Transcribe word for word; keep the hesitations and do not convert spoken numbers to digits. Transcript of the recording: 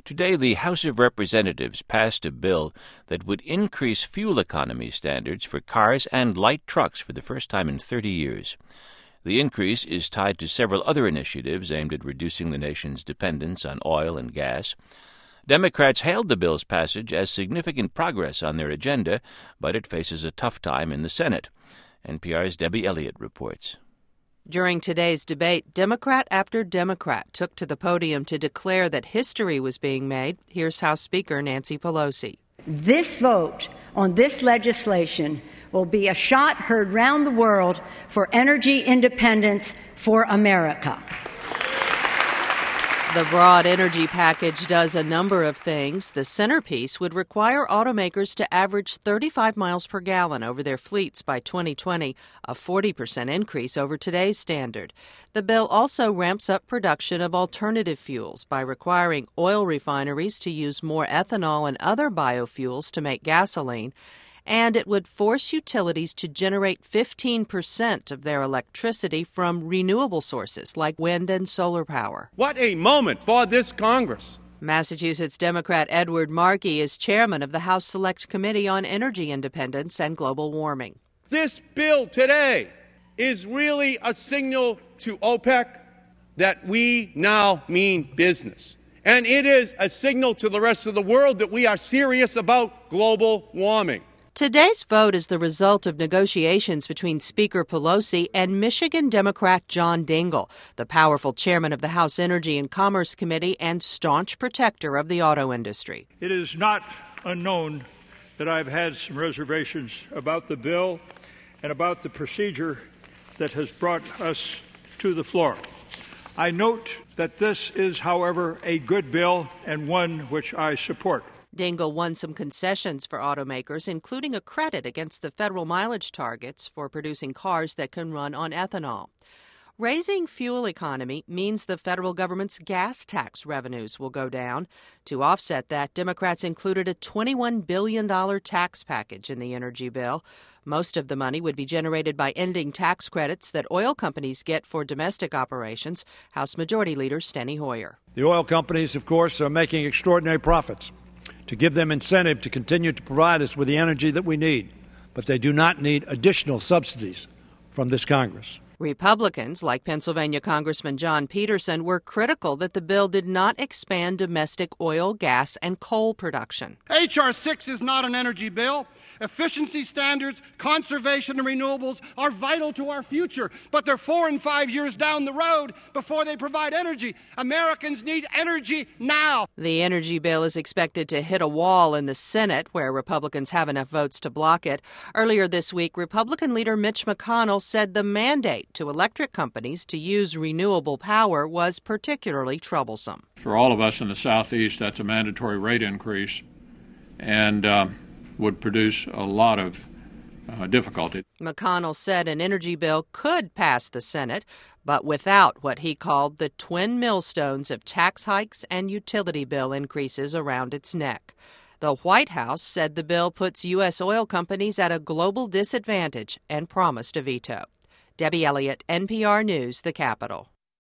Today, the House of Representatives passed a bill that would increase fuel economy standards for cars and light trucks for the first time in thirty years. The increase is tied to several other initiatives aimed at reducing the nation's dependence on oil and gas. Democrats hailed the bill's passage as significant progress on their agenda, but it faces a tough time in the Senate. N P R's Debbie Elliott reports. During today's debate, Democrat after Democrat took to the podium to declare that history was being made. Here's House Speaker Nancy Pelosi. This vote on this legislation will be a shot heard round the world for energy independence for America. The broad energy package does a number of things. The centerpiece would require automakers to average thirty-five miles per gallon over their fleets by twenty twenty, a forty percent increase over today's standard. The bill also ramps up production of alternative fuels by requiring oil refineries to use more ethanol and other biofuels to make gasoline. And it would force utilities to generate fifteen percent of their electricity from renewable sources like wind and solar power. What a moment for this Congress. Massachusetts Democrat Edward Markey is chairman of the House Select Committee on Energy Independence and Global Warming. This bill today is really a signal to OPEC that we now mean business. And it is a signal to the rest of the world that we are serious about global warming. Today's vote is the result of negotiations between Speaker Pelosi and Michigan Democrat John Dingell, the powerful chairman of the House Energy and Commerce Committee and staunch protector of the auto industry. It is not unknown that I've had some reservations about the bill and about the procedure that has brought us to the floor. I note that this is, however, a good bill and one which I support. Dingell won some concessions for automakers, including a credit against the federal mileage targets for producing cars that can run on ethanol. Raising fuel economy means the federal government's gas tax revenues will go down. To offset that, Democrats included a twenty-one billion dollars tax package in the energy bill. Most of the money would be generated by ending tax credits that oil companies get for domestic operations. House Majority Leader Steny Hoyer. The oil companies, of course, are making extraordinary profits to give them incentive to continue to provide us with the energy that we need. But they do not need additional subsidies from this Congress. Republicans, like Pennsylvania Congressman John Peterson, were critical that the bill did not expand domestic oil, gas, and coal production. H R six is not an energy bill. Efficiency standards, conservation, and renewables are vital to our future, but they're four and five years down the road before they provide energy. Americans need energy now. The energy bill is expected to hit a wall in the Senate, where Republicans have enough votes to block it. Earlier this week, Republican leader Mitch McConnell said the mandate to electric companies to use renewable power was particularly troublesome. For all of us in the Southeast, that's a mandatory rate increase and uh, would produce a lot of uh, difficulty. McConnell said an energy bill could pass the Senate, but without what he called the twin millstones of tax hikes and utility bill increases around its neck. The White House said the bill puts U S oil companies at a global disadvantage and promised a veto. Debbie Elliott, N P R News, the Capitol.